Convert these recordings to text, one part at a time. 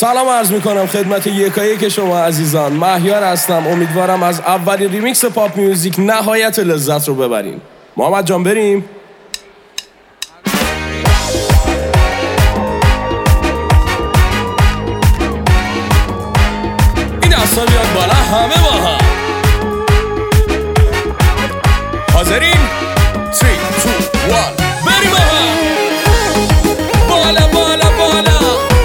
سلام عرض میکنم خدمت یکایک شما عزیزان. مهیار هستم. امیدوارم از اولین ریمیکس پاپ میوزیک نهایت لذت رو ببرین. محمد جان بریم. این دستا بیاد بالا همه با هم. حاضرین؟ 3 2 1 بریم با هم. بالا بالا بالا.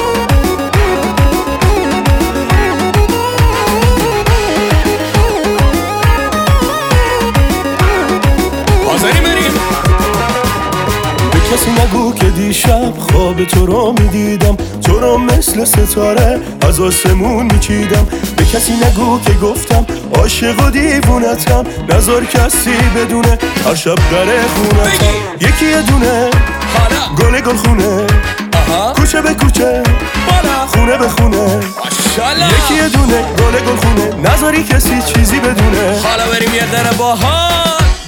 حاضرین بریم. به کسی نگو که دیشب خواب تو رو میدیدم، تو رو مثل ستاره از آسمون میچیدم. به کسی نگو که گفتم عاشق و دیوونتم، نذار کسی بدونه هر شب در خونتم. یکی یه دونه گل گل خونه، کوچه به کوچه خونه به خونه. یکی یه دونه گل گل خونه، نذاری کسی چیزی بدونه. حالا بریم یه ذره باحال.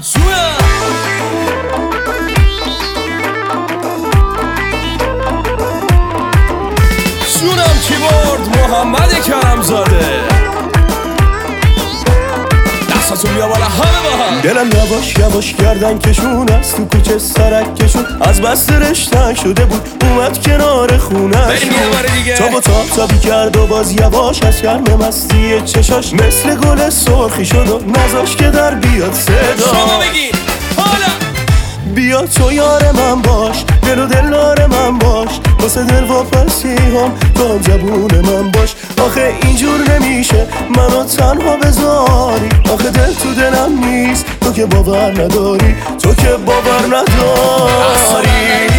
جونم کیبورد محمد کرمزاده. دستاتو بیا بالا همه با هم. دلم یواش یواش گردن کشون است تو کوچه سرک کشون، از بس رشتن شده بود اومد کنار خونه. بریم یه بار دیگه. تابی کرد و باز یواش از شرم مستی چشاش مثل گل سرخی شد و نذاش که در بیاد صدا. شما بگین حالا. بیا تو یار من باش، دل و دلار من باش، واسه دل واپسی هم تو هم زبون من باش. آخه اینجور نمیشه منو تنها بذاری، آخه دل تو دلم نیست تو که باور نداری، تو که باور نداری.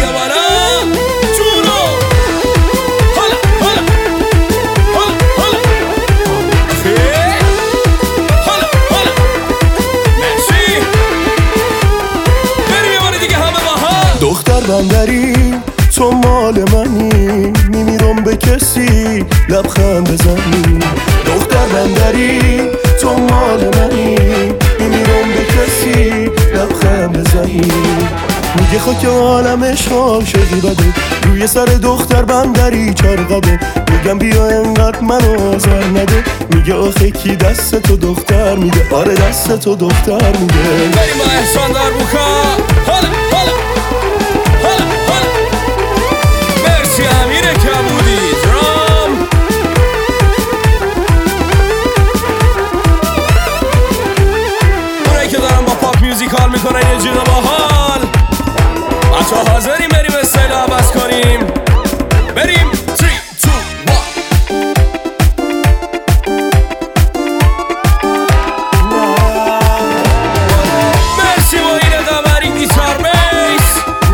دختر بندری تو مال منی، میمیرم به کسی لبخند بزنی. دختر بندری تو مال منی، میمیرم به کسی لبخند بزنی. میگه خاک عالمش عاشقی بده، روی سر دختر بندری چرقده. میگم بیا انقدر منو آزار نده، میگه آخه کی دست تو دختر میده. آره دست تو دختر میده. بریم با احسان در بوکا. حالا حالا مرسی امیر کبودی درام. اونایی که دارن با پاپ میوزیک حال میکنن یه جیغ باحال. بچه حاضریم بریم استایل عوض کنیم. بریم 3 2 1. مرسی با این قمری گیتار بیس.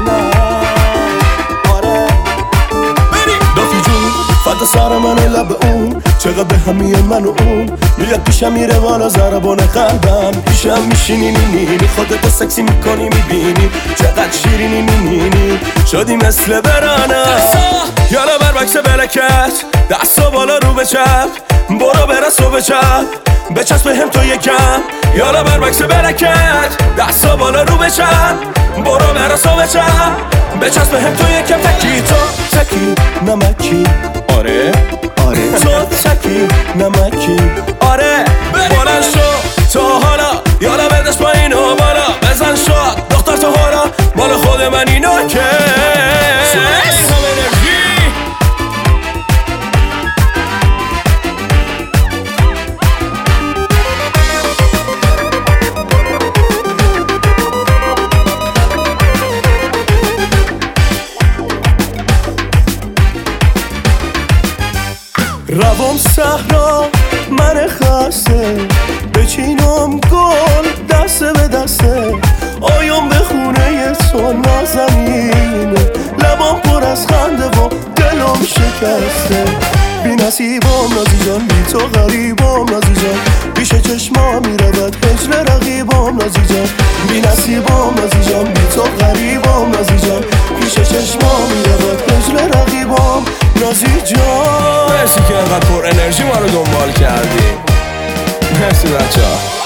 فدا سر منه لب اون، چقدر به همیه من و اون. میاد پیشم میره بالا ضربان قلبم، پیشم میشینی میبینی خودتو سکسی میکنی میبینی چقدر شیرینی میبینی شدی مثل برانه. یالا بر بکس بلکت دستا بالا رو به چپ، برو برس و به چپ بچسب به هم تو یکم. یالا بر بکس بلکت دستا بالا رو به چپ، برو برس و به چپ بچسب به هم تو یکم. تکی تو تکی نمکی، آره آره تو تکی نمکی، آره بلند شو تو حالا. یالا بدش پایین و بالا بزن شد دختر تو حالا مال خود من اینو که روام صحرا من خسته، بچینم گل دسته به دسته. آیام به خونه تو نازنینه، لبام پر از خنده و دلم شکسته. بی نصیبم نازی جان، بی تو غریبم نازی جان، پیش چشما میرود هجر رقیبم نازی جان. بی نصیبم نازی جان، بی تو غریبم نازی جان، پیش چشما میرود هجر رقیبم نازی جان. مرسی که انقدر پر انرژی ما رو دنبال کردی. مرسی بچه ها.